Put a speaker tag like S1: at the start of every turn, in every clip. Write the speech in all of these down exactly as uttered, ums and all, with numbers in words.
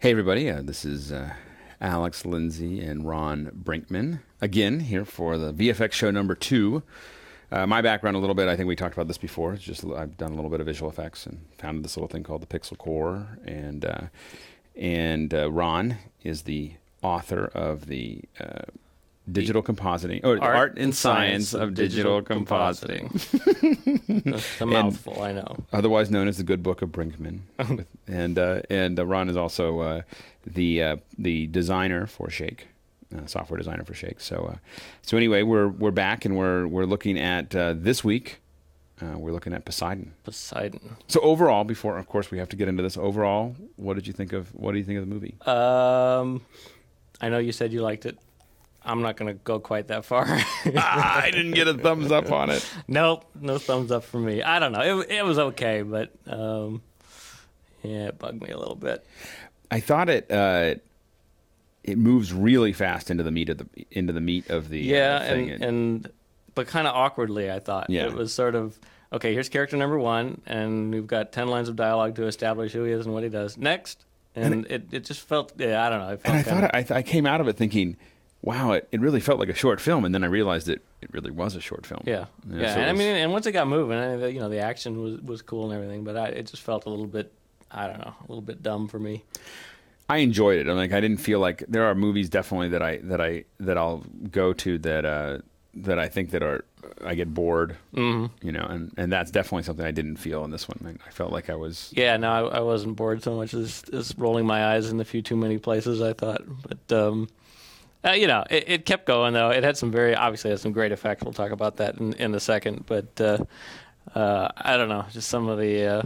S1: Hey, everybody. Uh, this is uh, Alex Lindsay and Ron Brinkman again here for the V F X show number two. Uh, my background a little bit, I think we talked about this before. It's just I've done a little bit of visual effects and founded this little thing called the Pixel Core. And uh, and uh, Ron is the author of the uh, digital compositing, or
S2: Art,
S1: Art and Science,
S2: Science
S1: of,
S2: of
S1: Digital,
S2: Digital
S1: Compositing.
S2: That's a mouthful, I know.
S1: Otherwise known as the Good Book of Brinkman. and uh, and uh, Ron is also uh, the uh, the designer for Shake. Uh, software designer for Shake. So, uh, so anyway, we're we're back and we're we're looking at uh, this week. Uh, we're looking at Poseidon.
S2: Poseidon.
S1: So overall, before of course we have to get into this. Overall, what did you think of what do you think of the movie?
S2: Um, I know you said you liked it. I'm not going to go quite that far.
S1: ah, I didn't get a thumbs up on it.
S2: Nope, no thumbs up for me. I don't know. It it was okay, but um, yeah, it bugged me a little bit.
S1: I thought it. Uh, It moves really fast into the meat of the into the meat of the
S2: yeah,
S1: uh, thing.
S2: and, and but kind of awkwardly, I thought.
S1: Yeah.
S2: It was sort of okay. Here's character number one, and we've got ten lines of dialogue to establish who he is and what he does. Next, and,
S1: And
S2: it, it just felt yeah, I don't know. It felt
S1: and I
S2: kinda,
S1: thought I, th- I came out of it thinking, wow, it, it really felt like a short film, and then I realized it it really was a short film.
S2: Yeah,
S1: yeah.
S2: yeah.
S1: so
S2: and I
S1: it was-
S2: mean, and once it got moving, I, you know, the action was was cool and everything, but I, it just felt a little bit, I don't know, a little bit dumb for me.
S1: I enjoyed it. I'm like I didn't feel like there are movies definitely that I that I that I'll go to that uh, that I think that are I get bored,
S2: Mm-hmm.
S1: you know, and, and that's definitely something I didn't feel in this one. I, I felt like I was
S2: Yeah, no, I, I wasn't bored so much as, as rolling my eyes in a few too many places, I thought. But, um, uh, you know, it, it kept going, though. It had some very, obviously, had some great effects. We'll talk about that in, in a second. But uh, uh, I don't know, just some of the, uh,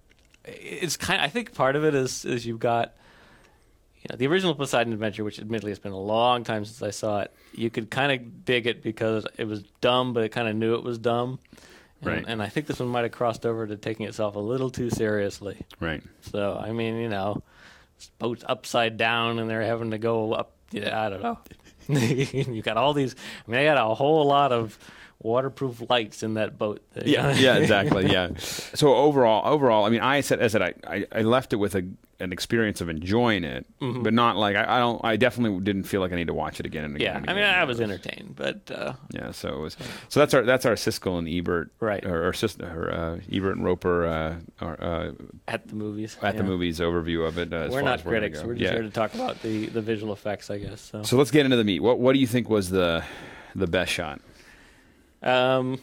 S2: it's kind of, I think part of it is, is you've got, you know, the original Poseidon Adventure, which admittedly it's been a long time since I saw it, you could kind of dig it because it was dumb, but it kind of knew it was dumb. And,
S1: Right.
S2: and I think this one might have crossed over to taking itself a little too seriously.
S1: right.
S2: So, I mean, you know, this boat's upside down and they're having to go up. Yeah, I don't know. You got all these. I mean, they had a whole lot of waterproof lights in that boat.
S1: Yeah, yeah, exactly. Yeah. So overall, overall, I mean, I said, I said, I, I, I left it with a an experience of enjoying it,
S2: Mm-hmm.
S1: but not like I, I don't. I definitely didn't feel like I need to watch it again and again.
S2: Yeah,
S1: and
S2: I mean,
S1: again.
S2: I was entertained, but uh,
S1: Yeah, so it was. So that's our that's our Siskel and Ebert,
S2: Right.
S1: Or, or, Sis- or uh, Ebert and Roper uh, or, uh,
S2: at the movies.
S1: at the
S2: yeah.
S1: movies overview of it. Uh, as
S2: We're
S1: far
S2: not
S1: as we're gonna
S2: critics.
S1: go.
S2: We're just
S1: yeah.
S2: here to talk about the, the visual effects, I guess. So,
S1: So let's get into the meat. What what do you think was the the best shot?
S2: um,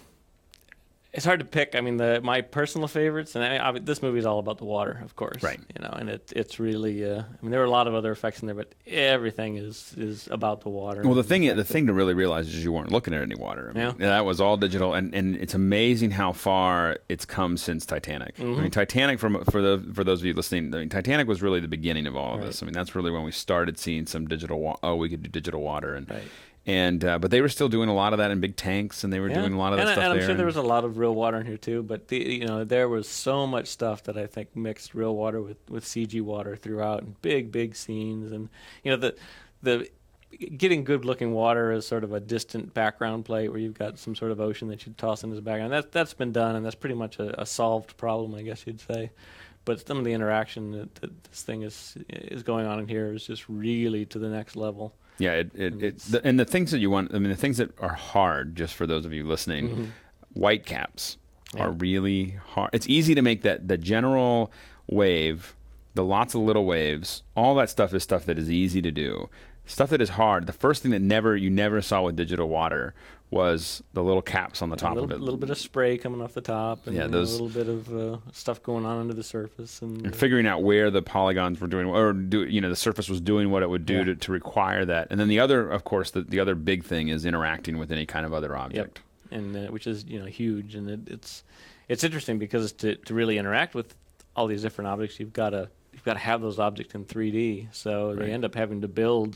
S2: it's hard to pick. I mean, the my personal favorites, and I, I, this movie is all about the water, of course.
S1: Right.
S2: You know, and it it's really. Uh, I mean, there were a lot of other effects in there, but everything is is about the water.
S1: Well, the thing the thing to really realize is you weren't looking at any water. I mean,
S2: Yeah.
S1: that was all digital, and, and it's amazing how far it's come since Titanic.
S2: Mm-hmm.
S1: I mean, Titanic for for the for those of you listening, I mean, Titanic was really the beginning of all of
S2: Right.
S1: this. I mean, that's really when we started seeing some digital. Wa- oh, we could do digital water, and
S2: Right.
S1: and uh, but they were still doing a lot of that in big tanks, and they were
S2: Yeah.
S1: doing a lot of that
S2: and, I-
S1: stuff
S2: and I'm
S1: there.
S2: sure there
S1: and-
S2: was a lot of real water in here too. But the you know there was so much stuff that I think mixed real water with, with C G water throughout, and big big scenes, and you know the the getting good looking water is sort of a distant background plate where you've got some sort of ocean that you toss into the background. That that's been done, and that's pretty much a, a solved problem, I guess you'd say. But some of the interaction that, that this thing is is going on in here is just really to the next level.
S1: Yeah, it, it, it the, and the things that you want, I mean, the things that are hard, just for those of you listening,
S2: Mm-hmm.
S1: white caps
S2: Yeah.
S1: are really hard. It's easy to make that, the general wave, the lots of little waves, all that stuff is stuff that is easy to do. Stuff that is hard, the first thing that never you never saw with digital water was the little caps on the top
S2: a little,
S1: of it.
S2: little bit of spray coming off the top, and
S1: Yeah,
S2: you know,
S1: those-
S2: a little bit of uh, stuff going on under the surface, and,
S1: And figuring out where the polygons were doing, or do you know the surface was doing what it would do
S2: Yeah.
S1: to, to require that. And then the other, of course, the, the other big thing is interacting with any kind of other object.
S2: and uh, which is you know huge, and it, it's it's interesting because to to really interact with all these different objects, you've got to you've got to have those objects in three D. So
S1: Right.
S2: they end up having to build.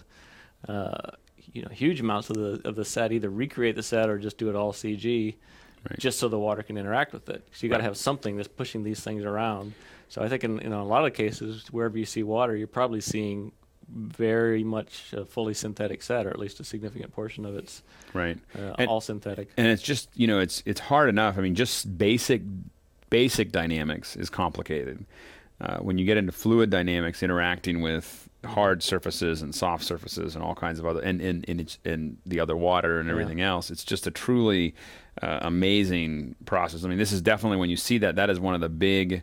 S2: Uh, you know, huge amounts of the of the set, either recreate the set or just do it all C G,
S1: Right.
S2: just so the water can interact with it. So you got to
S1: Right.
S2: have something that's pushing these things around. So I think in you know a lot of cases, wherever you see water, you're probably seeing very much a fully synthetic set, or at least a significant portion of it's
S1: Right.
S2: uh,
S1: And-
S2: all synthetic.
S1: And it's just, you know, it's it's hard enough. I mean, just basic basic dynamics is complicated. Uh, when you get into fluid dynamics, interacting with hard surfaces and soft surfaces and all kinds of other, and in in, in the other water and everything yeah. else. It's just a truly uh, amazing process. I mean, this is definitely, when you see that, that is one of the big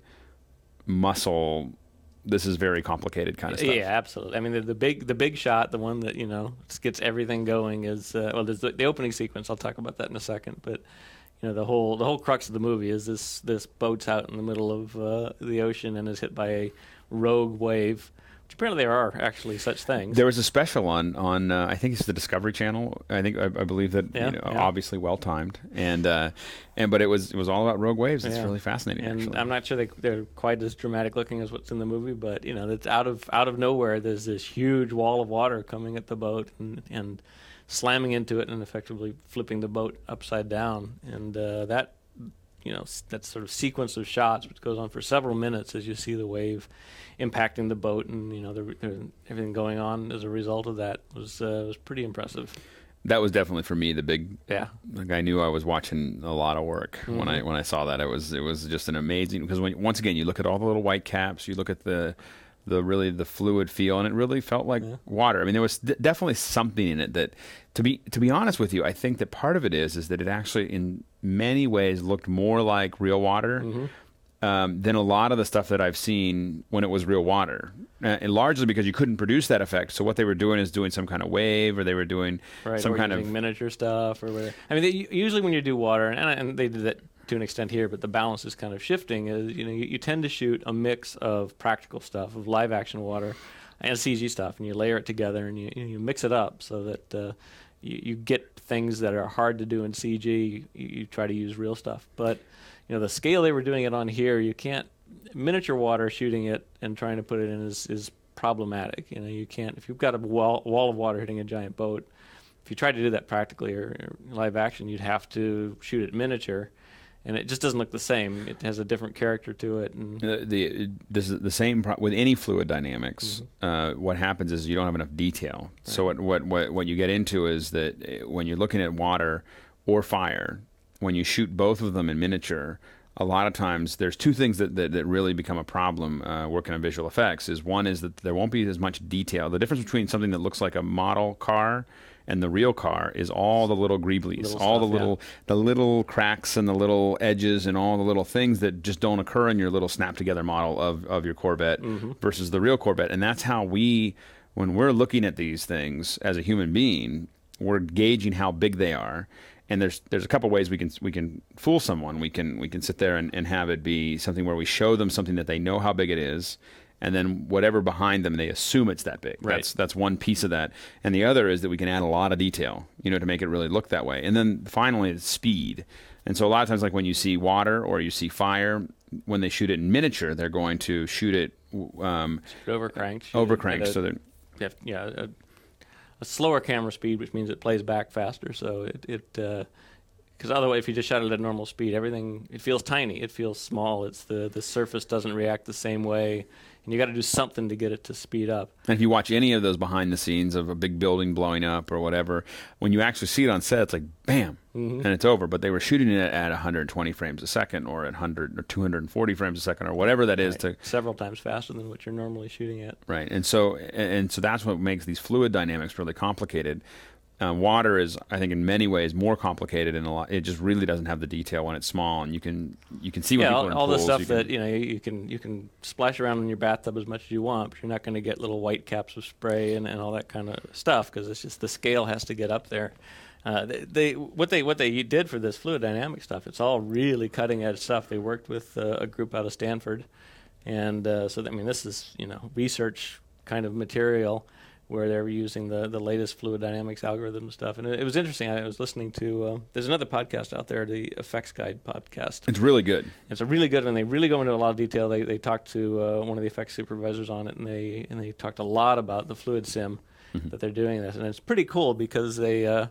S1: muscle. This is very complicated kind of stuff.
S2: Yeah, absolutely. I mean, the, the big the big shot, the one that, you know, gets everything going is uh, well, there's the, the opening sequence. I'll talk about that in a second, but. You know, the whole the whole crux of the movie is this this boat's out in the middle of uh, the ocean and is hit by a rogue wave. Which apparently there are actually such things.
S1: There was a special on on uh, I think it's the Discovery Channel. I think I, I believe that
S2: yeah,
S1: you know,
S2: yeah.
S1: obviously well timed, and uh, and but it was it was all about rogue waves. It's yeah. really fascinating.
S2: And
S1: actually.
S2: I'm not sure they they're quite as dramatic looking as what's in the movie, but you know, it's out of out of nowhere. There's this huge wall of water coming at the boat and and slamming into it and effectively flipping the boat upside down, and uh, that. You know, that sort of sequence of shots, which goes on for several minutes as you see the wave impacting the boat, and you know, the, the, everything going on as a result of that was uh, was pretty impressive.
S1: That was definitely for me the big.
S2: Yeah,
S1: like I knew I was watching a lot of work mm-hmm. when I when I saw that. It was it was just an amazing, because when once again you look at all the little white caps, you look at the the really the fluid feel, and it really felt like yeah. water. I mean, there was d- definitely something in it that, to be to be honest with you, I think that part of it is is that it actually in many ways looked more like real water mm-hmm. um, than a lot of the stuff that I've seen when it was real water, uh, and largely because you couldn't produce that effect. So what they were doing is doing some kind of wave, or they were doing
S2: right,
S1: some
S2: or
S1: kind
S2: using
S1: of
S2: miniature stuff, or whatever. I mean, they, usually when you do water, and, and they did that to an extent here, but the balance is kind of shifting. Is you know you, you tend to shoot a mix of practical stuff, of live action water, and C G stuff, and you layer it together and you you, you mix it up so that uh, you, you get things that are hard to do in C G. You, you try to use real stuff, but you know the scale they were doing it on here, you can't miniature water shooting it and trying to put it in is is problematic. You know you can't if you've got a wall wall of water hitting a giant boat. If you tried to do that practically or, or live action, you'd have to shoot it miniature. And it just doesn't look the same. It has a different character to it. And
S1: uh, the this is the same pro- with any fluid dynamics. Mm-hmm. Uh, what happens is you don't have enough detail. Right. So what, what what what you get into is that when you're looking at water or fire, when you shoot both of them in miniature, a lot of times there's two things that that, that really become a problem uh, working on visual effects. Is one is that there won't be as much detail. The difference between something that looks like a model car and the real car is all the little greeblies,
S2: little
S1: all
S2: stuff,
S1: the little
S2: yeah.
S1: the little cracks and the little edges and all the little things that just don't occur in your little snap together model of, of your Corvette mm-hmm. versus the real Corvette. And that's how we, when we're looking at these things as a human being, we're gauging how big they are. And there's there's a couple ways we can we can fool someone. We can we can sit there and, and have it be something where we show them something that they know how big it is, and then whatever behind them, they assume it's that big.
S2: Right.
S1: That's that's one piece of that. And the other is that we can add a lot of detail, you know, to make it really look that way. And then finally, it's speed. And so a lot of times, like when you see water or you see fire, when they shoot it in miniature, they're going to shoot it um,
S2: overcranked.
S1: Overcranked, so that
S2: yeah, a, a slower camera speed, which means it plays back faster. So it it because uh, otherwise, if you just shot it at normal speed, everything it feels tiny, it feels small. It's the the surface doesn't react the same way. And you got to do something to get it to speed up.
S1: And if you watch any of those behind the scenes of a big building blowing up or whatever, when you actually see it on set, it's like bam, mm-hmm. and it's over. But they were shooting it at one hundred twenty frames a second, or at one hundred or two hundred forty frames a second, or whatever that is.
S2: Right.
S1: To
S2: several times faster than what you're normally shooting at.
S1: Right, and so and so that's what makes these fluid dynamics really complicated. Uh, water is, I think, in many ways more complicated, and a lot. It just really doesn't have the detail when it's small, and you can you can see when
S2: yeah,
S1: people
S2: all,
S1: are in
S2: all
S1: pools,
S2: the stuff
S1: you can,
S2: that you know you can you can splash around in your bathtub as much as you want, but you're not going to get little white caps of spray and, and all that kind of stuff because it's just the scale has to get up there. Uh, they, they what they what they did for this fluid dynamic stuff, it's all really cutting edge stuff. They worked with uh, a group out of Stanford, and uh, so I mean this is you know research kind of material, where they were using the, the latest fluid dynamics algorithm stuff. And it, it was interesting. I was listening to, uh, there's another podcast out there, the Effects Guide podcast.
S1: It's really good.
S2: It's a really good one. They really go into a lot of detail. They they talked to uh, one of the effects supervisors on it, and they and they talked a lot about the fluid sim mm-hmm. that they're doing this. And it's pretty cool because they, uh,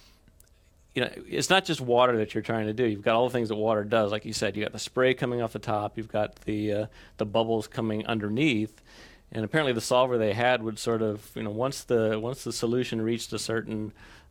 S2: you know, it's not just water that you're trying to do. You've got all the things that water does. Like you said, you got the spray coming off the top. You've got the uh, the bubbles coming underneath. And apparently the solver they had would sort of, you know, once the once the solution reached a certain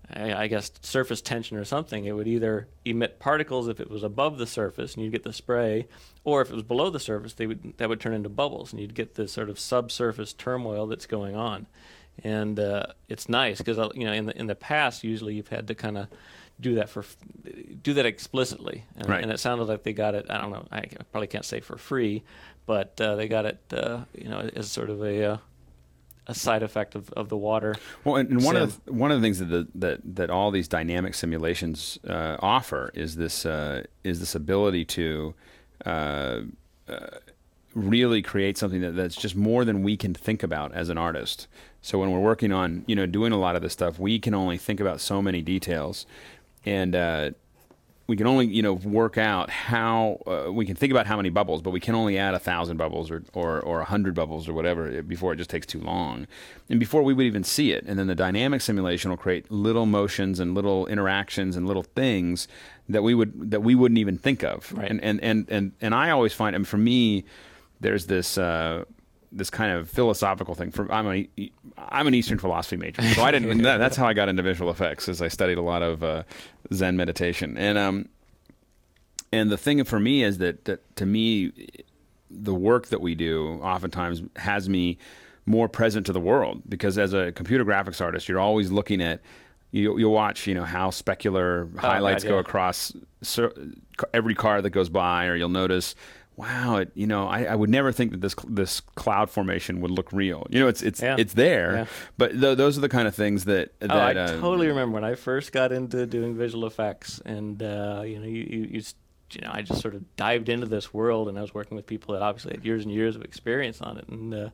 S2: I, I guess, surface tension or something, it would either emit particles if it was above the surface and you'd get the spray, or if it was below the surface, they would that would turn into bubbles and you'd get this sort of subsurface turmoil that's going on. And uh, it's nice because, you know, in the in the past, usually you've had to kind of do that for do that explicitly, and,
S1: right.
S2: and it sounded like they got it. I don't know. I probably can't say for free, but uh, they got it, uh, you know, as sort of a uh, a side effect of, of the water.
S1: Well, and, and one of the, one of the things that the, that that all these dynamic simulations uh, offer is this uh, is this ability to uh, uh, really create something that, that's just more than we can think about as an artist. So when we're working on, you know, doing a lot of this stuff, we can only think about so many details, and uh, we can only, you know, work out how uh, we can think about how many bubbles, but we can only add a thousand bubbles or or or a hundred bubbles or whatever before it just takes too long, and before we would even see it. And then the dynamic simulation will create little motions and little interactions and little things that we would that we wouldn't even think of.
S2: Right.
S1: And and and and and I always find, and for me, there's this. Uh, this kind of philosophical thing. For I'm an I'm an Eastern philosophy major, so I didn't. that, that's how I got into visual effects, is I studied a lot of uh, Zen meditation, and um, and the thing for me is that that to me, the work that we do oftentimes has me more present to the world, because as a computer graphics artist, you're always looking at. You, you'll watch, you know, how specular
S2: oh,
S1: highlights
S2: God, yeah.
S1: go across every car that goes by, or you'll notice. Wow, it, you know, I, I would never think that this this cloud formation would look real. You know, it's it's
S2: yeah.
S1: it's there, yeah. but th- those are the kind of things that. that
S2: oh, I
S1: uh,
S2: totally remember when I first got into doing visual effects, and uh, you know, you, you, you you know, I just sort of dived into this world, and I was working with people that obviously had years and years of experience on it, and uh,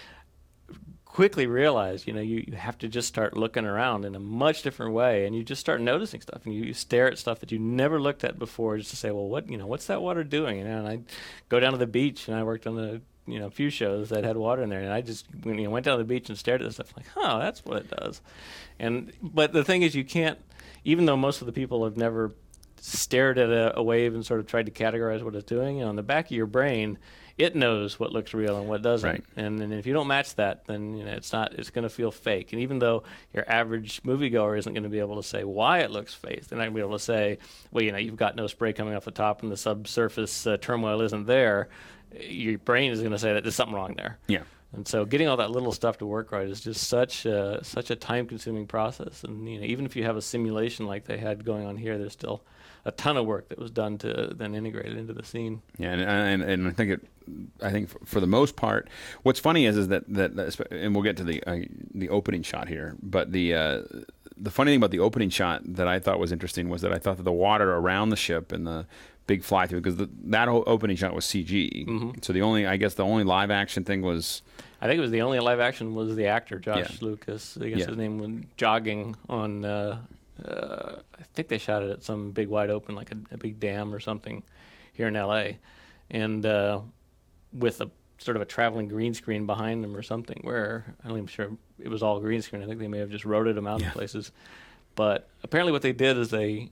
S2: quickly realized, you know, you, you have to just start looking around in a much different way, and you just start noticing stuff, and you, you stare at stuff that you never looked at before, just to say, well, what, you know, what's that water doing? You know, and I go down to the beach, and I worked on the, you know, a few shows that had water in there, and I just, when, you know, went down to the beach and stared at this stuff, like, huh, that's what it does. And but the thing is, you can't, even though most of the people have never stared at a, a wave and sort of tried to categorize what it's doing, you know, in the back of your brain, it knows what looks real and what doesn't.
S1: Right.
S2: And, and if you don't match that, then, you know, it's not. It's going to feel fake. And even though your average moviegoer isn't going to be able to say why it looks fake, they're not going to be able to say, well, you know, you've got no spray coming off the top and the subsurface uh, turmoil isn't there. Your brain is going to say that there's something wrong there.
S1: Yeah.
S2: And so getting all that little stuff to work right is just such a, such a time-consuming process. And, you know, even if you have a simulation like they had going on here, there's still a ton of work that was done to then integrate it into the scene.
S1: Yeah, and and, and I think it, I think for, for the most part, what's funny is is that that, and we'll get to the uh, the opening shot here, but the uh, the funny thing about the opening shot that I thought was interesting was that I thought that the water around the ship and the big fly through, because the, that whole opening shot was C G. Mm-hmm. So the only, I guess, the only live action thing was.
S2: I think it was the only live action was the actor Josh
S1: Yeah.
S2: Lucas. I guess
S1: Yeah.
S2: his name was jogging on. Uh, uh, I think they shot it at some big wide open, like a, a big dam or something, here in L A, and uh, with a sort of a traveling green screen behind them or something. Where I'm not even sure it was all green screen. I think they may have just rotated them out
S1: Yeah.
S2: in places. But apparently, what they did is they.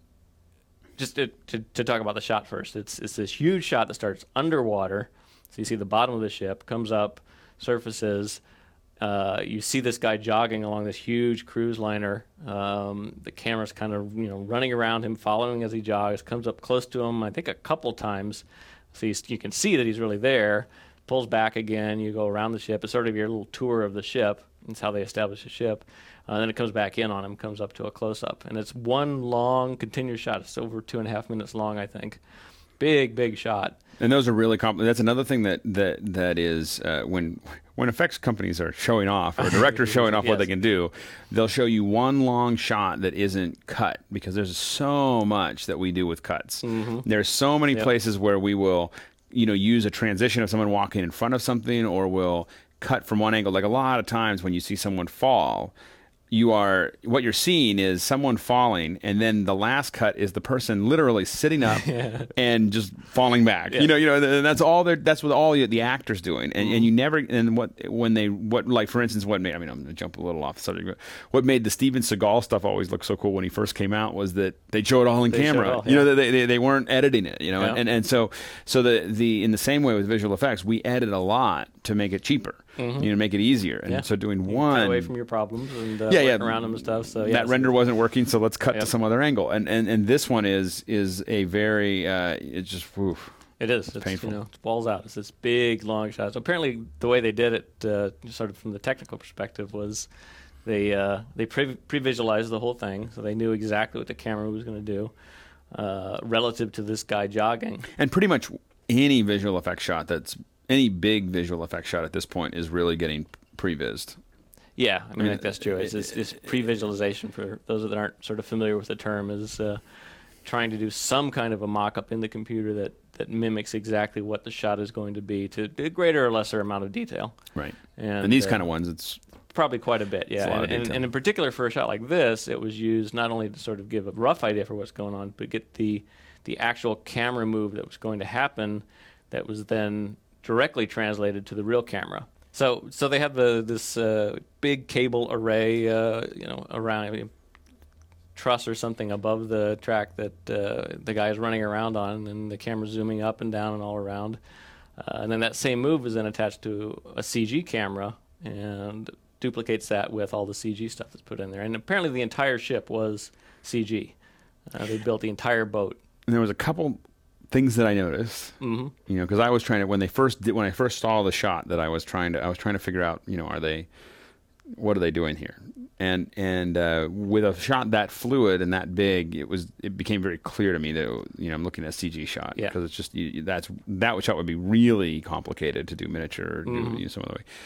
S2: Just to, to, to talk about the shot first, it's it's this huge shot that starts underwater. So you see the bottom of the ship, comes up, surfaces. Uh, you see this guy jogging along this huge cruise liner. Um, the camera's kind of, you know, running around him, following as he jogs. Comes up close to him, I think a couple times. So you, you can see that he's really there. Pulls back again. You go around the ship. It's sort of your little tour of the ship. That's how they establish a ship. Uh, then it comes back in on him, comes up to a close-up. And it's one long, continuous shot. It's over two and a half minutes long, I think. Big, big shot.
S1: And those are really compl- That's another thing that that that is uh, when when effects companies are showing off, or directors showing off
S2: yes.
S1: what they can do, they'll show you one long shot that isn't cut, because there's so much that we do with cuts. Mm-hmm. There's so many
S2: yep.
S1: places where we will, you know, use a transition of someone walking in front of something, or we'll cut from one angle. Like a lot of times when you see someone fall, you are what you're seeing is someone falling, and then the last cut is the person literally sitting up
S2: yeah.
S1: and just falling back.
S2: Yeah.
S1: You know, you know, and that's all. That's what all the actors doing, and
S2: Mm-hmm.
S1: and you never. And what when they what like for instance, what made I mean I'm going to jump a little off the subject, but what made the Steven Seagal stuff always look so cool when he first came out was that they show it all in
S2: They
S1: camera.
S2: show it all,
S1: You know,
S2: yeah.
S1: they, they they weren't editing it. You know,
S2: Yeah.
S1: and and so so the the in the same way with visual effects, we edit a lot to make it cheaper. Mm-hmm. You know, make it easier, and
S2: Yeah.
S1: so doing
S2: You
S1: one
S2: cut away from your problems. And, uh,
S1: yeah, yeah.
S2: around them and stuff. So yeah,
S1: that render wasn't working, so let's cut
S2: Yep.
S1: to some other angle. And and and this one is is a very uh, it's just oof.
S2: It is. It's,
S1: painful.
S2: You know, it balls out. It's this big, long shot. So apparently, the way they did it, uh, sort of from the technical perspective, was they uh, they pre- pre-visualized the whole thing, so they knew exactly what the camera was going to do uh, relative to this guy jogging.
S1: And pretty much any visual effect shot that's any big visual effect shot at this point is really getting pre-vised.
S2: Yeah, I mean, I
S1: mean,
S2: think that's true. It's this, this pre-visualization, for those that aren't sort of familiar with the term, is uh, trying to do some kind of a mock-up in the computer that, that mimics exactly what the shot is going to be to a greater or lesser amount of detail.
S1: Right.
S2: And,
S1: And these
S2: uh,
S1: kind of ones, it's
S2: probably quite a bit, yeah.
S1: a lot of
S2: and, and,
S1: detail.
S2: and in particular for a shot like this, it was used not only to sort of give a rough idea for what's going on, but get the the actual camera move that was going to happen that was then directly translated to the real camera. So so they have the this uh, big cable array, uh, you know, around I mean, truss or something above the track that uh, the guy is running around on, and the camera's zooming up and down and all around. Uh, and then that same move is then attached to a C G camera and duplicates that with all the C G stuff that's put in there. And apparently the entire ship was C G. Uh, they built the entire boat.
S1: and there was a couple things that I noticed.
S2: Mm-hmm.
S1: You know, because I was trying to when they first did when I first saw the shot that I was trying to I was trying to figure out, you know, are they what are they doing here? And and uh, with a shot that fluid and that big, it was it became very clear to me that, you know, I'm looking at a C G shot,
S2: Yeah.
S1: because it's just you, that's that shot would be really complicated to do miniature or do,
S2: Mhm.
S1: you know, some other way.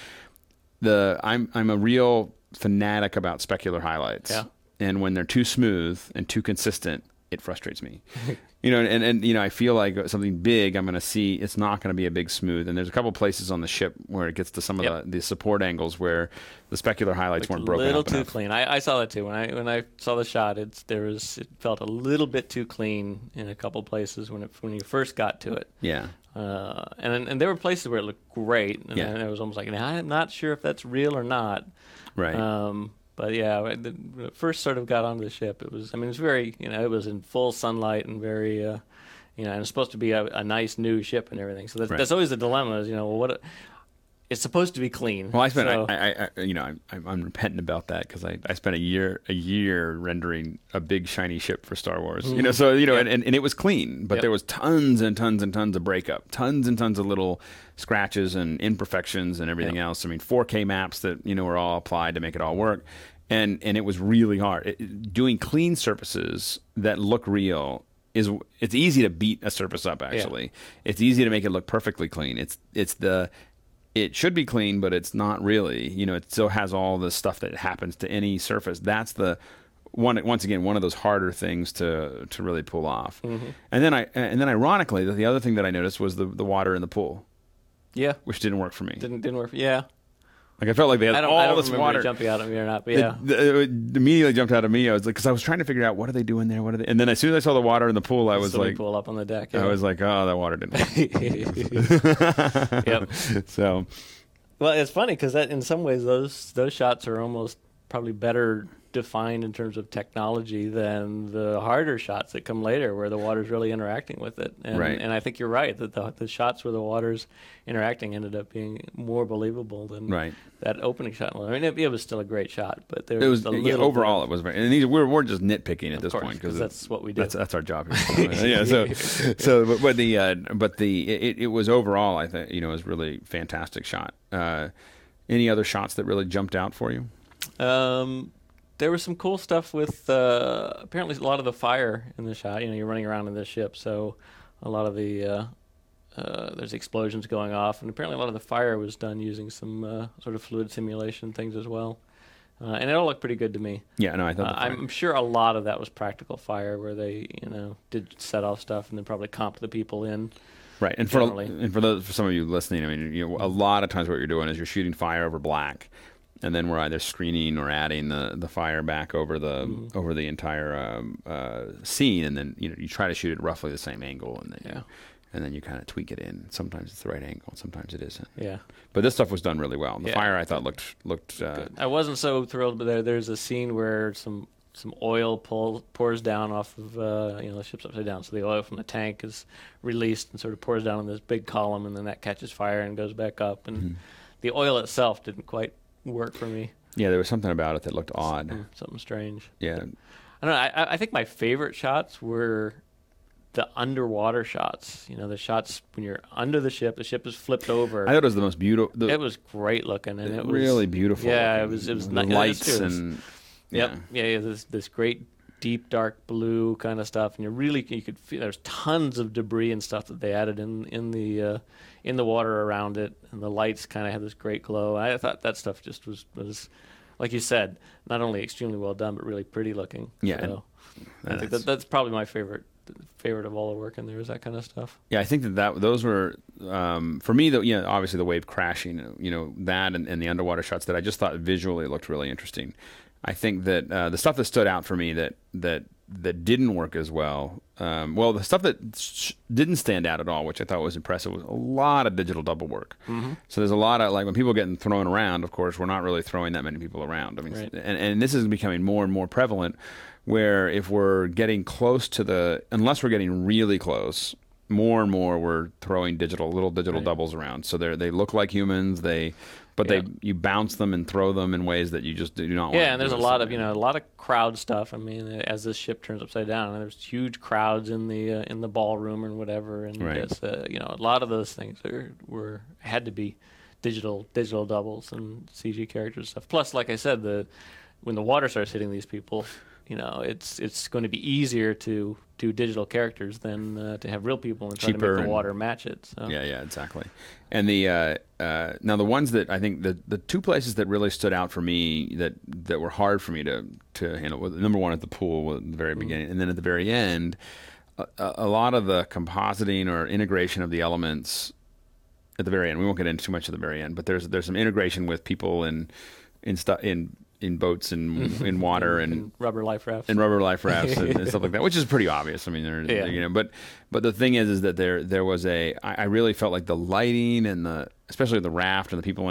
S1: The I'm I'm a real fanatic about specular highlights,
S2: Yeah.
S1: and when they're too smooth and too consistent, it frustrates me. You know, and, and you know, I feel like something big, I'm going to see, it's not going to be a big smooth. And there's a couple places on the ship where it gets to some of
S2: Yep.
S1: the, the support angles where the specular highlights
S2: Looked
S1: weren't
S2: a
S1: broken
S2: little
S1: up
S2: too
S1: enough.
S2: clean. I, I saw that too when I when I saw the shot. It's there was it felt a little bit too clean in a couple places when it when you first got to it.
S1: Yeah.
S2: Uh, and and there were places where it looked great, and
S1: Yeah.
S2: then it was almost like, I'm not sure if that's real or not.
S1: Right.
S2: Um, but yeah, when the- when it first sort of got onto the ship, it was. I mean, it was very, you know, it was in full sunlight and very, uh, you know, and it's supposed to be a, a nice new ship and everything. So that's,
S1: Right.
S2: that's always the dilemma. Is, you know, well, what? It's supposed to be clean.
S1: Well, I spent,
S2: so,
S1: I, I, I, you know, I'm, I'm, I'm repentant about that because I, I spent a year, a year rendering a big shiny ship for Star Wars. You know, so you know,
S2: Yep.
S1: and, and, and it was clean, but
S2: Yep.
S1: there was tons and tons and tons of breakup, tons and tons of little scratches and imperfections and everything
S2: Yep.
S1: else. I mean, four K maps that you know were all applied to make it all work, and and it was really hard. It, doing clean surfaces that look real is it's easy to beat a surface up. Actually, it's easy to make it look perfectly clean. It's it's the it should be clean, but it's not really. You know, it still has all the stuff that happens to any surface. That's the one. Once again, one of those harder things to to really pull off.
S2: Mm-hmm.
S1: And then I and then ironically, the, the other thing that I noticed was the the water in the pool,
S2: yeah,
S1: which didn't work for me.
S2: didn't didn't work. Yeah,
S1: Like I felt like they had
S2: I don't.
S1: all
S2: I don't
S1: this
S2: remember
S1: water
S2: it jumping out at me or not. But
S1: It-
S2: yeah,
S1: the- it immediately jumped out of me. I was like, because I was trying to figure out what are they doing there? What are they? And then as soon as I saw the water in the pool, I was
S2: swimming
S1: like,
S2: pool up on the deck.
S1: I
S2: Yeah.
S1: was like, oh, that water didn't work.
S2: Yep.
S1: So
S2: Well, it's funny because in some ways those those shots are almost probably better defined in terms of technology than the harder shots that come later, where the water's really interacting with it. And,
S1: Right.
S2: and I think you're right that the the shots where the water's interacting ended up being more believable than
S1: right.
S2: that opening shot. I mean, it, it was still a great shot, but there
S1: It was
S2: a
S1: yeah,
S2: little
S1: overall
S2: bit
S1: it was very. And these we're we're just nitpicking at
S2: of
S1: this
S2: course,
S1: point
S2: 'cause
S1: because
S2: that's what we do.
S1: That's that's our job here. yeah. So so but, but the uh, but the it, it was overall I think you know it was really fantastic shot. Uh, any other shots that really jumped out for you?
S2: Um, there was some cool stuff with uh, apparently a lot of the fire in the shot. You know, you're running around in this ship, so a lot of the uh, uh, there's explosions going off, and apparently a lot of the fire was done using some uh, sort of fluid simulation things as well. Uh, and it all looked pretty good to me.
S1: Yeah, no, I thought.
S2: Uh,
S1: the fire-
S2: I'm sure a lot of that was practical fire, where they, you know, did set off stuff and then probably comped the people in.
S1: Right, and for
S2: generally.
S1: and for those for some of you listening, I mean, you know, a lot of times what you're doing is you're shooting fire over black, and then we're either screening or adding the, the fire back over the
S2: Mm-hmm.
S1: over the entire um, uh, scene, and then you know you try to shoot it roughly the same angle, and then
S2: Yeah.
S1: you, and then you kind of tweak it in. Sometimes it's the right angle, sometimes it isn't.
S2: Yeah.
S1: But this stuff was done really well. The
S2: Yeah.
S1: fire I thought looked looked uh,
S2: Good. I wasn't so thrilled, but there, there's a scene where some some oil pull, pours down off of uh, you know the ship's upside down, so the oil from the tank is released and sort of pours down on this big column, and then that catches fire and goes back up. And
S1: Mm-hmm.
S2: the oil itself didn't quite work for me.
S1: Yeah, there was something about it that looked odd.
S2: Something, something strange.
S1: Yeah.
S2: I don't know. I, I think my favorite shots were the underwater shots. You know, the shots when you're under the ship, the ship is flipped over.
S1: I thought it was the most beautiful.
S2: It was great looking, and it was
S1: really beautiful.
S2: Yeah,
S1: looking.
S2: it was. It was
S1: the
S2: nice.
S1: lights
S2: It was,
S1: and.
S2: Yep.
S1: Yeah.
S2: Yeah. yeah this this great deep dark blue kind of stuff, and you really you could feel there's tons of debris and stuff that they added in in the uh, in the water around it, and the lights kind of had this great glow. I thought that stuff just was was like you said, not only extremely well done, but really pretty looking.
S1: Yeah.
S2: So I think that, that's probably my favorite favorite of all the work in there is that kind of stuff.
S1: Yeah, I think that, that those were um, for me. The you know, obviously the wave crashing, you know, that and, and the underwater shots that I just thought visually looked really interesting. I think that uh, the stuff that stood out for me that that that didn't work as well. Um, well, the stuff that sh- didn't stand out at all, which I thought was impressive, was a lot of digital double work. Mm-hmm. So there's a lot of, like, when people are getting thrown around, of course, we're not really throwing that many people around. I mean,
S2: right.
S1: and, and this is becoming more and more prevalent, where if we're getting close to the, unless we're getting really close, more and more we're throwing digital, little digital
S2: right.
S1: doubles around. So they they look like humans, they... But yeah. they you bounce them and throw them in ways that you just do not want to.
S2: Yeah, and there's a lot of, you know, a lot of crowd stuff. I mean, as this ship turns upside down, and there's huge crowds in the uh, in the ballroom and whatever, and
S1: right.
S2: it's, uh, you know, a lot of those things are, were had to be digital digital doubles and C G characters and stuff. Plus, like I said, the when the water starts hitting these people, you know, it's it's going to be easier to do digital characters than uh, to have real people and try
S1: Cheaper
S2: to make the
S1: and,
S2: water match it. So.
S1: Yeah, yeah, exactly. And the uh, uh, now the ones that I think the the two places that really stood out for me that that were hard for me to to handle. Well, number one at the pool at the very mm. beginning, and then at the very end, a, a lot of the compositing or integration of the elements at the very end. We won't get into too much at the very end, but there's there's some integration with people in in stuff in. in boats and in water and,
S2: and rubber life rafts
S1: and rubber life rafts and, and stuff like that, which is pretty obvious. I mean, they're,
S2: yeah.
S1: you know, but but the thing is, is that there there was a I, I really felt like the lighting and the especially the raft and the people in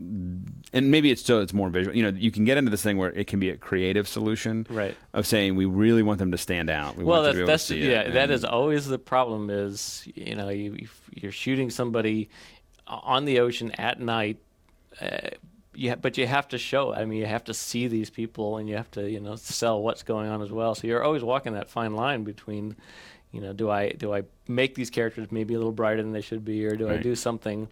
S1: it, and maybe it's still it's more visual. You know, you can get into this thing where it can be a creative solution,
S2: right?
S1: Of saying we really want them to stand out. We
S2: well,
S1: want
S2: that's,
S1: to be able
S2: that's
S1: to see
S2: yeah,
S1: it.
S2: that is always the problem. Is you know you you're shooting somebody on the ocean at night. Uh, You ha- but you have to show. I mean, you have to see these people, and you have to, you know, sell what's going on as well. So you're always walking that fine line between, you know, do I do I make these characters maybe a little brighter than they should be, or do
S1: right.
S2: I do something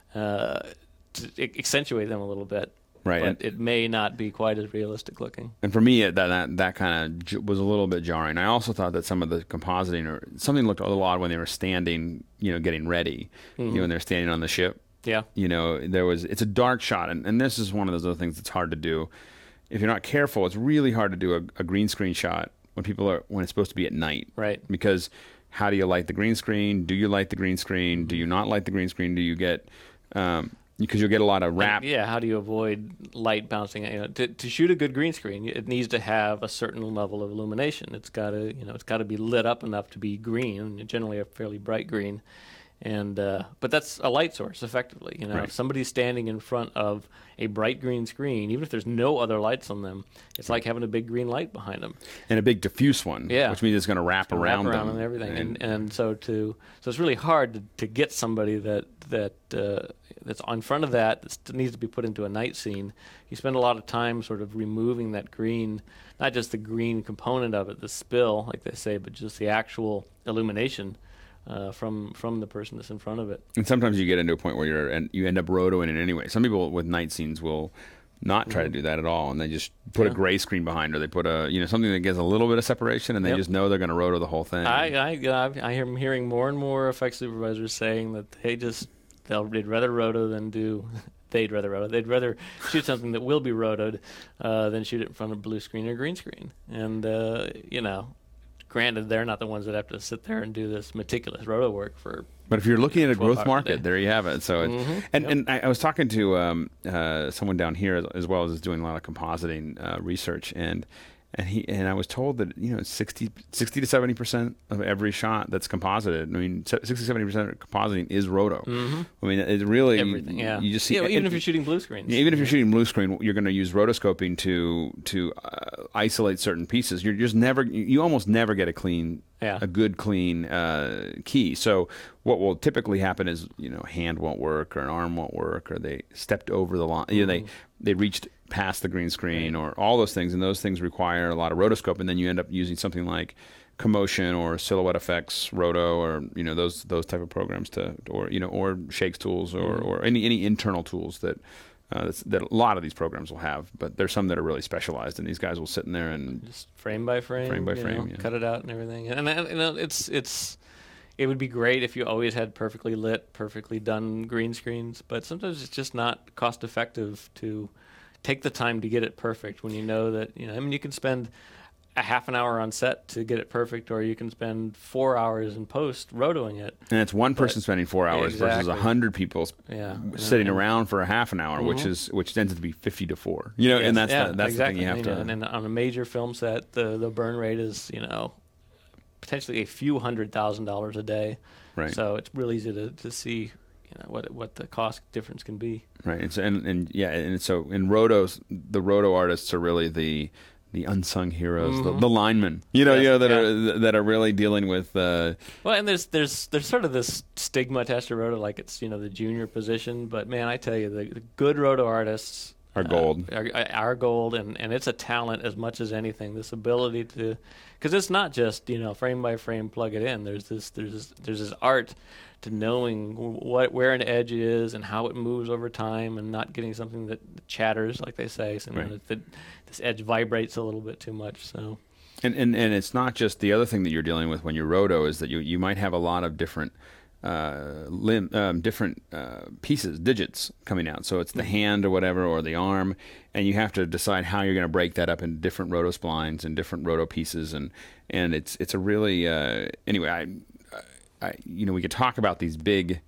S2: uh, to accentuate them a little bit?
S1: Right,
S2: But
S1: and,
S2: it may not be quite as realistic looking.
S1: And for me, that that, that kind of j- was a little bit jarring. I also thought that some of the compositing or something looked a little odd when they were standing, you know, getting ready. Mm-hmm. You know, when they're standing on the ship.
S2: Yeah.
S1: You know, there was, it's a dark shot, and, and this is one of those other things that's hard to do. If you're not careful, it's really hard to do a, a green screen shot when people are, when it's supposed to be at night.
S2: Right.
S1: Because how do you light the green screen? Do you light the green screen? Do you not light the green screen? Do you get, um, because you'll get a lot of wrap.
S2: And, yeah, how do you avoid light bouncing? You know, to, to shoot a good green screen, it needs to have a certain level of illumination. It's got to, you know, it's got to be lit up enough to be green, generally a fairly bright green. And uh, but that's a light source, effectively. You know,
S1: right.
S2: if somebody's standing in front of a bright green screen, even if there's no other lights on them, it's like having a big green light behind them,
S1: and a big diffuse one.
S2: Yeah,
S1: which means it's going to wrap around
S2: wrap around
S1: them
S2: and everything.
S1: And,
S2: and and so to so it's really hard to, to get somebody that that uh, that's in front of that that needs to be put into a night scene. You spend a lot of time sort of removing that green, not just the green component of it, the spill, like they say, but just the actual illumination. Uh, from from the person that's in front of it.
S1: And sometimes you get into a point where you're and you end up rotoing it anyway. Some people with night scenes will not try mm-hmm. to do that at all, and they just put yeah. a gray screen behind, or they put a you know something that gets a little bit of separation, and they
S2: yep.
S1: just know they're going to roto the whole thing.
S2: I I I am hearing more and more effects supervisors saying that they just they'll they'd rather roto than do. They'd rather roto. They'd rather shoot something that will be rotoed uh, than shoot it in front of blue screen or green screen. And uh, you know. Granted, they're not the ones that have to sit there and do this meticulous roto work for.
S1: But if you're looking at a growth market, there you have it. So, it,
S2: mm-hmm.
S1: and
S2: yep.
S1: and I, I was talking to um, uh, someone down here as, as well as doing a lot of compositing uh, research, and and he and I was told that you know sixty, sixty to seventy percent of every shot that's composited. I mean, sixty to seventy percent of compositing is roto.
S2: Mm-hmm.
S1: I mean, it really
S2: everything. Yeah,
S1: you just see.
S2: Yeah,
S1: even
S2: and, if you're shooting blue screens.
S1: Even if
S2: yeah.
S1: you're shooting blue screen, you're going to use rotoscoping to to uh, isolate certain pieces. You're just never. You almost never get a clean.
S2: Yeah.
S1: a good clean uh, key. So what will typically happen is, you know, hand won't work or an arm won't work or they stepped over the line. You know, they they reached past the green screen or all those things, and those things require a lot of rotoscope, and then you end up using something like Commotion or Silhouette Effects Roto, or you know those those type of programs to, or you know, or Shakes tools, or
S2: Mm-hmm.
S1: or any any internal tools that. Uh, that's, that a lot of these programs will have, but there's some that are really specialized, and these guys will sit in there and
S2: Just frame by frame,
S1: Frame by
S2: you
S1: frame,
S2: know,
S1: yeah.
S2: cut it out and everything. And, and you know, it's it's it would be great if you always had perfectly lit, perfectly done green screens, but sometimes it's just not cost effective to take the time to get it perfect when you know that, you know, I mean, you can spend a half an hour on set to get it perfect, or you can spend four hours in post rotoing it.
S1: and it's one person
S2: But-
S1: spending four hours versus
S2: Exactly.
S1: a hundred people
S2: Yeah.
S1: sitting
S2: And-
S1: around for a half an hour, which
S2: Mhm.
S1: is which tends to be fifty to four. You know,
S2: Yes,
S1: and that's
S2: yeah,
S1: the, that's
S2: exactly.
S1: the thing you have
S2: You
S1: to.
S2: know, and, and on a major film set, the the burn rate is, you know, potentially a few hundred thousand dollars a day.
S1: Right.
S2: So it's real easy to, to see, you know, what what the cost difference can be.
S1: Right. And so, and, and yeah, and so in rotos, the roto artists are really the the unsung heroes, the,
S2: Mhm.
S1: the linemen. You know,
S2: Yes,
S1: you know that
S2: yeah.
S1: are that are really dealing with. Uh,
S2: Well, and there's there's there's sort of this stigma attached to roto, like it's, you know, the junior position. But man, I tell you, the, the good roto artists
S1: Are gold.
S2: Uh, are, are gold, and, and it's a talent as much as anything. This ability to, because it's not just, you know, frame by frame plug it in. There's this there's this, there's this art to knowing what where an edge is and how it moves over time, and not getting something that chatters, like they say, so, you know,
S1: Right.
S2: that, that this edge vibrates a little bit too much. So
S1: And, and and it's not just the other thing that you're dealing with when you're roto is that you you might have a lot of different uh, limb um, different uh, pieces, digits coming out. So it's the hand or whatever, or the arm, and you have to decide how you're going to break that up into different roto splines and different roto pieces, and and it's it's a really uh, anyway. I, I you know we could talk about these big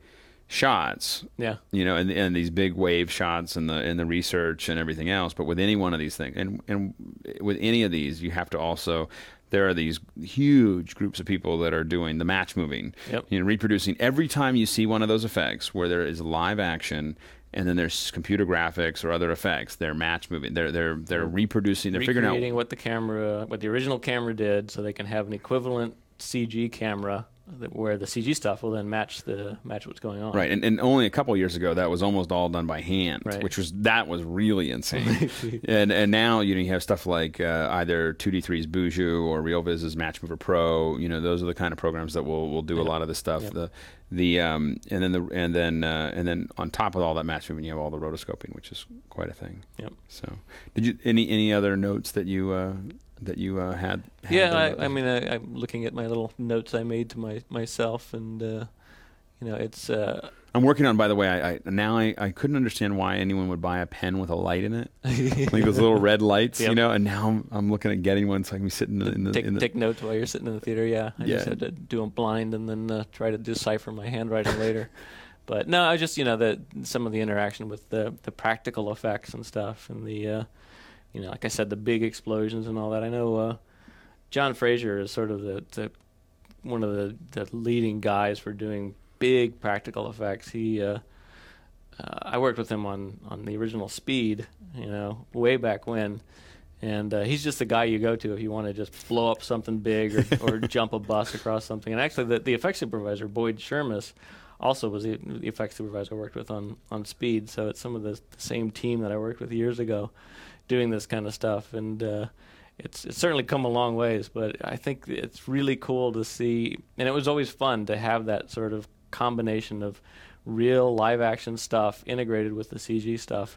S1: shots,
S2: yeah,
S1: you know, and and these big wave shots and the and the research and everything else. But with any one of these things, and and with any of these, you have to also. There are these huge groups of people that are doing the match moving,
S2: Yep.
S1: you know, reproducing. Every time you see one of those effects where there is live action, and then there's computer graphics or other effects, they're match moving. They're they're they're reproducing. They're figuring out
S2: recreating what the camera, what the original camera did, so they can have an equivalent C G camera that, where the C G stuff will then match the match what's going on.
S1: right. And, and only a couple of years ago, that was almost all done by hand,
S2: Right.
S1: which was that was really insane. and and now you know you have stuff like uh, either two D three's Buju or RealViz's Match Mover Pro. You know those are the kind of programs that will will do a
S2: Yep.
S1: lot of this stuff.
S2: Yep.
S1: The the um and then the and then uh, and then on top of all that match moving, you have all the rotoscoping, which is quite a thing.
S2: Yep.
S1: So did you any any other notes that you uh, that you uh, had, had?
S2: Yeah,
S1: there?
S2: I, I mean, I, I'm looking at my little notes I made to my myself, and uh, you know, it's uh,
S1: I'm working on. By the way, I, I now I, I couldn't understand why anyone would buy a pen with a light in it, like those little red lights,
S2: Yep.
S1: you know. And now I'm, I'm looking at getting one so I can be sitting in the, in the,
S2: take
S1: in the
S2: take notes while you're sitting in the theater. Yeah, I
S1: Yeah.
S2: just had to do them blind and then uh, try to decipher my handwriting later. But no, I just, you know, the some of the interaction with the the practical effects and stuff, and the uh, you know, like I said, the big explosions and all that. I know uh, John Fraser is sort of the, the one of the, the leading guys for doing big practical effects. He uh, uh, I worked with him on on the original Speed, you know, way back when. And uh, he's just the guy you go to if you want to just blow up something big or, or jump a bus across something. And actually, the, the effects supervisor, Boyd Shermis, also was the, the effects supervisor I worked with on, on Speed. So it's some of the, the same team that I worked with years ago doing this kind of stuff. And uh, it's, it's certainly come a long ways, but I think it's really cool to see. And it was always fun to have that sort of combination of real live action stuff integrated with the C G stuff.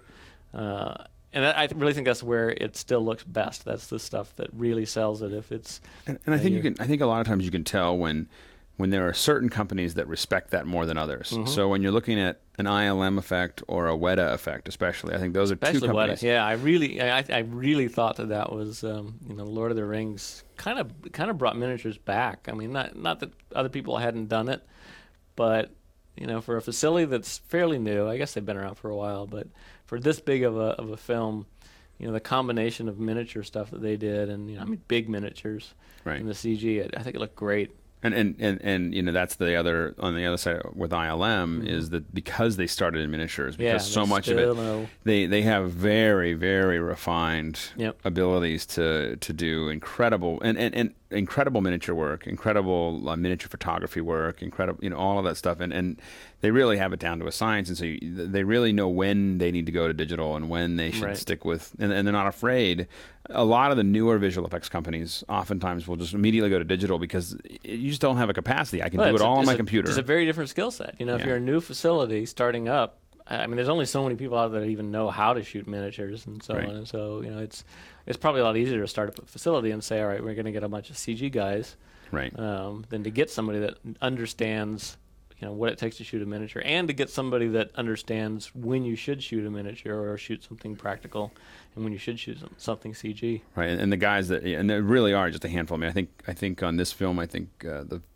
S2: Uh, And I really think that's where it still looks best. That's the stuff that really sells it. If it's
S1: and, and I
S2: uh,
S1: think you
S2: you're-
S1: can. I think a lot of times you can tell when when there are certain companies that respect that more than others.
S2: Mhm.
S1: So when you're looking at an I L M effect or a Weta effect, especially, I think those are two
S2: especially
S1: companies.
S2: Weta. Yeah, I really, I, I really thought that that was, um, you know, Lord of the Rings kind of, kind of brought miniatures back. I mean, not, not that other people hadn't done it, but you know, for a facility that's fairly new, I guess they've been around for a while, but for this big of a of a film, you know, the combination of miniature stuff that they did, and you know, I mean, big miniatures,
S1: Right.
S2: and the C G, I, I think it looked great.
S1: And, and and and you know that's the other on the other side with I L M
S2: Mhm.
S1: is that because they started in miniatures,
S2: Yeah,
S1: because so
S2: they
S1: much of
S2: still
S1: it
S2: know.
S1: they they have very very refined
S2: Yep.
S1: abilities to to do incredible and, and and incredible miniature work, incredible uh, miniature photography work, incredible, you know, all of that stuff. And, and they really have it down to a science. And so you, they really know when they need to go to digital and when they should
S2: Right.
S1: stick with, and, and they're not afraid. A lot of the newer visual effects companies oftentimes will just immediately go to digital because you just don't have a capacity. I can
S2: Well,
S1: do it
S2: it's a-
S1: all on
S2: it's
S1: my
S2: a-
S1: computer.
S2: It's a very different skill set. You know, if
S1: Yeah.
S2: you're a new facility starting up, I mean, there's only so many people out there that even know how to shoot miniatures and so
S1: Right.
S2: on. And so, you know, it's it's probably a lot easier to start up a facility and say, all right, we're going to get a bunch of C G guys,
S1: Right.
S2: um, than to get somebody that understands, you know, what it takes to shoot a miniature, and to get somebody that understands when you should shoot a miniature or shoot something practical, and when you should shoot some, something C G.
S1: Right, and, and the guys that, and there really are just a handful. I mean, I think, I think on this film, I think uh, the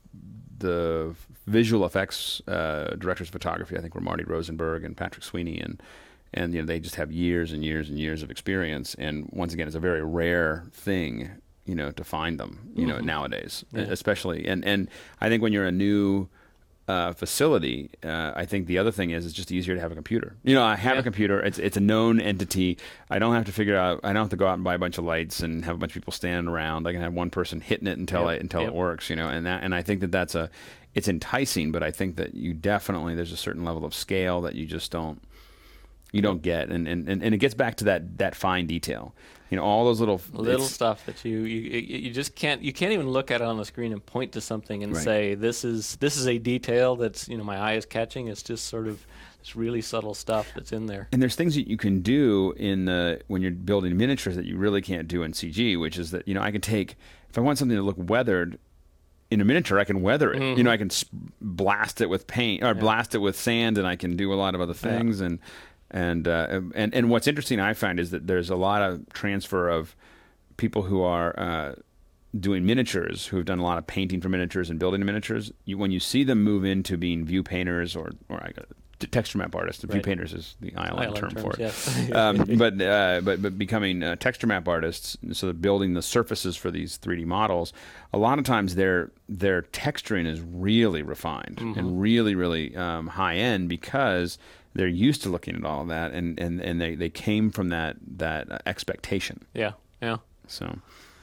S1: the visual effects uh, directors of photography, I think, were Marty Rosenberg and Patrick Sweeney, and and you know they just have years and years and years of experience. And once again, it's a very rare thing, you know, to find them, you know,
S2: Mhm.
S1: nowadays,
S2: Yeah.
S1: especially. And and I think when you're a new uh, facility, uh, I think the other thing is it's just easier to have a computer. You know, I have
S2: Yeah.
S1: a computer. It's it's a known entity. I don't have to figure out. I don't have to go out and buy a bunch of lights and have a bunch of people standing around. I can have one person hitting it until
S2: Yep.
S1: I, until
S2: Yep.
S1: it works. You know, and that and I think that that's a it's enticing, but I think that you definitely there's a certain level of scale that you just don't you don't get, and and, and, and it gets back to that that fine detail. You know, all those little
S2: Little
S1: it's-
S2: stuff that you, you you just can't you can't even look at it on the screen and point to something and
S1: Right.
S2: say this is this is a detail that's, you know, my eye is catching. It's just sort of this really subtle stuff that's in there.
S1: And there's things that you can do in the when you're building miniatures that you really can't do in C G, which is that, you know, I can take, if I want something to look weathered in a miniature, I can weather it.
S2: Mhm.
S1: You know, I can s- blast it with paint or blast it with sand, and I can do a lot of other things. And and uh, and and what's interesting I find is that there's a lot of transfer of people who are uh, doing miniatures, who have done a lot of painting for miniatures and building miniatures. You, when you see them move into being view painters or or I got texture map artists, view
S2: Right.
S1: painters is the island,
S2: Island
S1: term
S2: terms,
S1: for it.
S2: yes.
S1: um, but uh, but but becoming uh, texture map artists, so they're building the surfaces for these three D models. A lot of times their their texturing is really refined and really really um, high end because they're used to looking at all of that, and, and, and they, they came from that that uh, expectation.
S2: Yeah, yeah.
S1: So,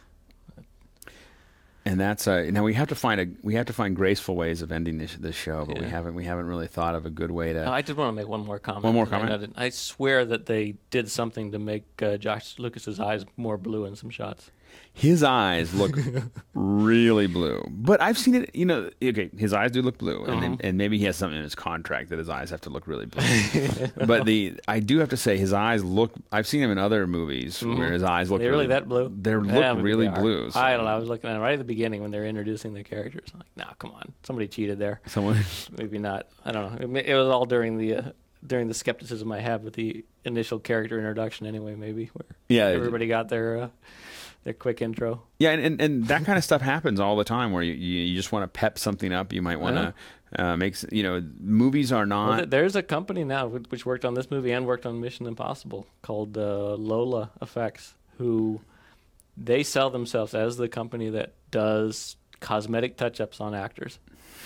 S1: and that's uh, now we have to find a we have to find graceful ways of ending this this show, but we
S2: Yeah.
S1: haven't we haven't really thought of a good way to.
S2: Oh, I did want to make one more comment.
S1: One more
S2: I
S1: comment?
S2: noted- I swear that they did something to make uh, Josh Lucas's eyes more blue in some shots.
S1: His eyes look really blue, but I've seen it. You know, okay, his eyes do look blue, and,
S2: Uh-huh.
S1: and, and maybe he has something in his contract that his eyes have to look really blue. But the I do have to say, his eyes look. I've seen him in other movies where his eyes look.
S2: They're really that blue?
S1: They look
S2: Yeah, maybe
S1: really
S2: they are.
S1: blue. so-
S2: I don't know. I was looking at it right at the beginning when they were introducing the characters. I'm like, nah, come on. Somebody cheated there.
S1: Someone.
S2: Maybe not. I don't know. It, ma- it was all during the uh, during the skepticism I had with the initial character introduction anyway, maybe, where
S1: Yeah,
S2: everybody got their uh, their quick intro.
S1: Yeah, and, and, and that kind of stuff happens all the time where you, you, you just want to pep something up. You might want to uh, make, s- you know, movies are not.
S2: Well, th- there's a company now wh- which worked on this movie and worked on Mission Impossible called uh, Lola Effects, who they sell themselves as the company that does cosmetic touch-ups on actors.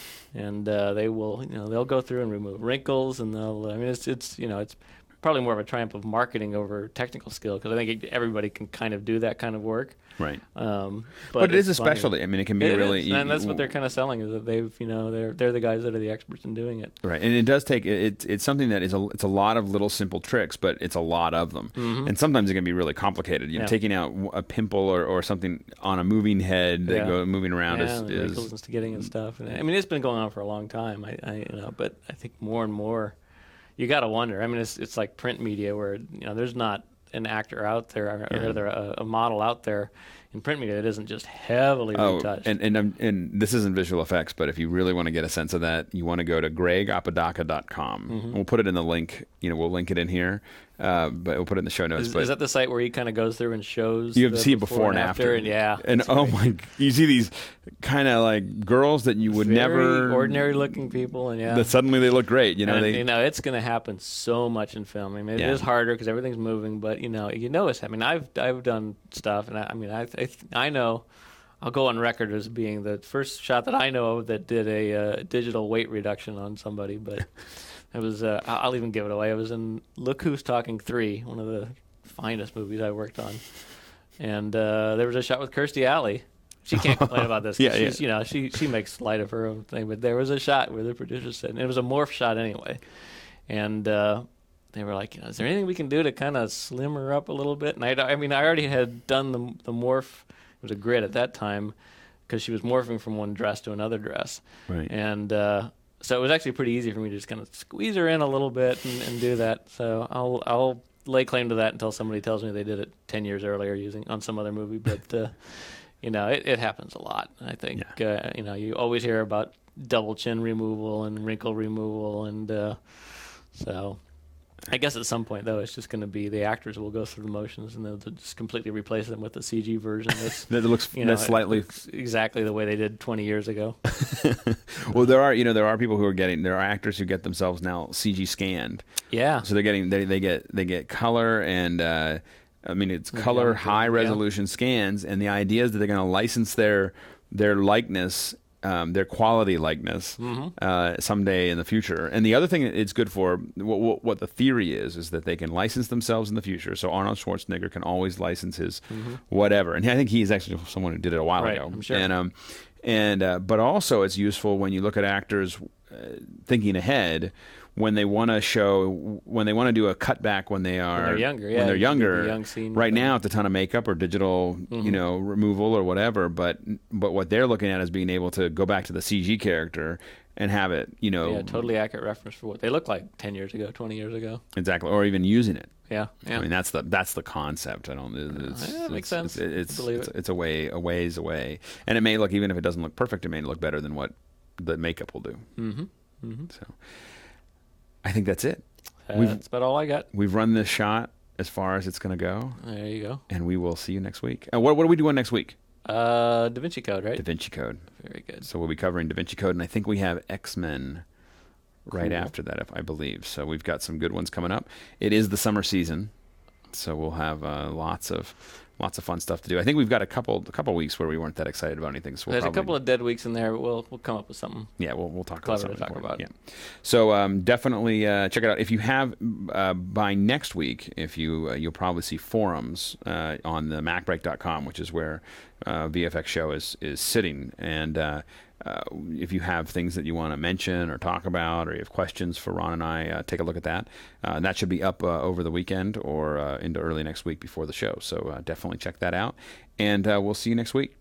S2: And uh, they will, you know, they'll go through and remove wrinkles, and they'll. I mean, it's it's you know, it's probably more of a triumph of marketing over technical skill, because I think it, everybody can kind of do that kind of work.
S1: Right.
S2: Um,
S1: But,
S2: but
S1: it is a
S2: it's funny.
S1: specialty. I mean, it can be
S2: It
S1: really.
S2: is, and that's what they're kind of selling, is that they've, you know, they're they're the guys that are the experts in doing it.
S1: Right, and it does take it. It's it's something that is a it's a lot of little simple tricks, but it's a lot of them, and sometimes it can be really complicated. You know,
S2: Yeah.
S1: taking out w- a pimple or, or something on a moving head that
S2: Yeah.
S1: go moving around
S2: yeah,
S1: is,
S2: and
S1: is
S2: wrinkles and getting and stuff. And I mean, it's been going on for a long time. I, I you know, but I think more and more, you got to wonder. I mean, it's it's like print media where, you know, there's not an actor out there or,
S1: Yeah.
S2: or rather a, a model out there in print media that isn't just heavily
S1: Oh,
S2: retouched.
S1: and and um, and this isn't visual effects, but if you really want to get a sense of that, you want to go to greg apodaca dot com.
S2: Mm-hmm.
S1: We'll put it in the link. You know, we'll link it in here, uh, but we'll put it in the show notes.
S2: is,
S1: but
S2: is that the site where he kind of goes through and shows?
S1: you
S2: the
S1: see it before and after,
S2: And yeah,
S1: and
S2: it's
S1: oh
S2: great.
S1: my, you see these kind of like girls that you would
S2: Very
S1: never
S2: ordinary looking people, and yeah,
S1: that suddenly they look great. You know,
S2: and,
S1: they
S2: you know, it's going to happen so much in film. I mean, it
S1: Yeah.
S2: is harder because everything's moving, but you know, you know, it's. I mean, I've I've done stuff, and I, I mean, I, I I know. I'll go on record as being the first shot that I know of that did a uh, digital weight reduction on somebody, but it was. Uh, I- I'll even give it away. It was in Look Who's Talking three, one of the finest movies I worked on, and uh, there was a shot with Kirstie Alley. She can't complain about this. 'Cause
S1: Yeah,
S2: she's,
S1: yeah.
S2: You know, she she makes light of her own thing. But there was a shot where the producer said, and it was a morph shot anyway, and uh, they were like, you know, is there anything we can do to kind of slim her up a little bit? And I, I mean, I already had done the the morph. It was a grid at that time because she was morphing from one dress to another dress,
S1: Right.
S2: and uh, so it was actually pretty easy for me to just kind of squeeze her in a little bit and, and do that. So I'll I'll lay claim to that until somebody tells me they did it ten years earlier using on some other movie, but. Uh, You know, it, it happens a lot. I think,
S1: Yeah.
S2: uh, you know, you always hear about double chin removal and wrinkle removal. And uh, so I guess at some point, though, it's just going to be the actors will go through the motions and they'll just completely replace them with the C G version that's,
S1: That looks
S2: you know,
S1: that's slightly
S2: looks exactly the way they did twenty years ago.
S1: well. There are you know there are people who are getting there are actors who get themselves now C G scanned.
S2: Yeah.
S1: So they're getting they they get they get color and. Uh, I mean, it's color,
S2: yeah,
S1: high
S2: yeah.
S1: resolution scans, and the idea is that they're going to license their their likeness, um, their quality likeness,
S2: Mm-hmm.
S1: uh, someday in the future. And the other thing it's good for, what, what, what the theory is, is that they can license themselves in the future. So Arnold Schwarzenegger can always license his whatever, and I think he's actually someone who did it a while
S2: Right,
S1: ago.
S2: I'm sure.
S1: And um, and uh, but also it's useful when you look at actors uh, thinking ahead. When they want to show, when they want to do a cutback when they are
S2: they're younger, yeah,
S1: when they're
S2: you can do the
S1: younger.
S2: young scene
S1: right
S2: with
S1: now,
S2: them.
S1: it's a ton of makeup or digital, you know, removal or whatever. But but what they're looking at is being able to go back to the C G character and have it, you know,
S2: Yeah, totally accurate reference for what they looked like ten years ago, twenty years ago.
S1: exactly, or even using it.
S2: Yeah, yeah.
S1: I mean, that's the that's the concept. I don't. It's,
S2: yeah, that makes
S1: it's-
S2: sense.
S1: It's it's,
S2: I believe
S1: it's,
S2: it.
S1: it's a way a ways away, and it may look even if it doesn't look perfect, it may look better than what the makeup will do.
S2: mm-hmm. Mm-hmm.
S1: So, I think that's it.
S2: Uh,
S1: We've-
S2: that's about all I got.
S1: We've run this shot as far as it's going to go,
S2: There you go.
S1: and we will see you next week. Uh, what what are we doing next week?
S2: Uh, Da Vinci Code, right?
S1: Da Vinci Code.
S2: Very good.
S1: So we'll be covering Da Vinci Code, and I think we have X-Men right
S2: Cool.
S1: after that, if I believe. So we've got some good ones coming up. It is the summer season, so we'll have uh, lots of lots of fun stuff to do. I think we've got a couple a couple weeks where we weren't that excited about anything. So we'll
S2: There's
S1: probably,
S2: a couple of dead weeks in there, but we'll we'll come up with something.
S1: yeah, we'll we'll talk
S2: Clever
S1: about
S2: to
S1: something
S2: talk
S1: for
S2: about.
S1: it. Yeah. So um, definitely uh, check it out. If you have uh, by next week, if you uh, you'll probably see forums uh, on the mac break dot com, which is where uh, V F X Show is is sitting. And uh, uh, if you have things that you want to mention or talk about, or you have questions for Ron and I, uh, take a look at that. Uh, and that should be up uh, over the weekend or uh, into early next week before the show. So uh, definitely check that out. And uh, we'll see you next week.